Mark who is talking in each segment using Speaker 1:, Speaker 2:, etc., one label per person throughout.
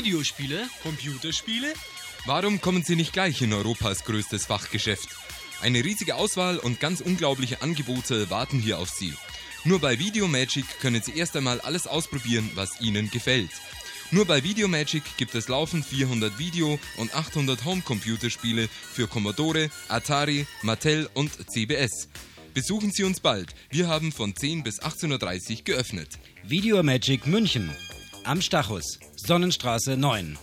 Speaker 1: Videospiele, Computerspiele?
Speaker 2: Warum kommen Sie nicht gleich in Europas größtes Fachgeschäft? Eine riesige Auswahl und ganz unglaubliche Angebote warten hier auf Sie. Nur bei Videomagic können Sie erst einmal alles ausprobieren, was Ihnen gefällt. Nur bei Videomagic gibt es laufend 400 Video- und 800 Home-Computerspiele für Commodore, Atari, Mattel und CBS. Besuchen Sie uns bald. Wir haben von 10 bis 18.30 Uhr geöffnet.
Speaker 3: Videomagic München. Am Stachus, Sonnenstraße 9.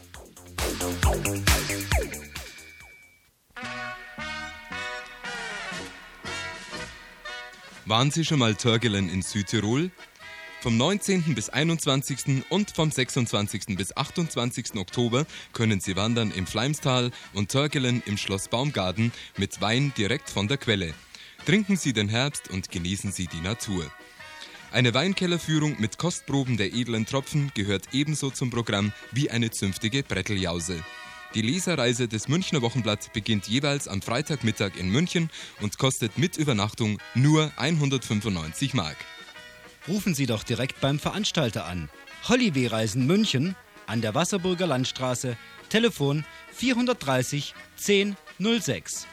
Speaker 2: Waren Sie schon mal Törgelen in Südtirol? Vom 19. bis 21. und vom 26. bis 28. Oktober können Sie wandern im Fleimstal und Törgelen im Schloss Baumgarten mit Wein direkt von der Quelle. Trinken Sie den Herbst und genießen Sie die Natur. Eine Weinkellerführung mit Kostproben der edlen Tropfen gehört ebenso zum Programm wie eine zünftige Bretteljause. Die Leserreise des Münchner Wochenblatt beginnt jeweils am Freitagmittag in München und kostet mit Übernachtung nur 195 Mark.
Speaker 3: Rufen Sie doch direkt beim Veranstalter an. Holliway Reisen München an der Wasserburger Landstraße, Telefon 430 10 06.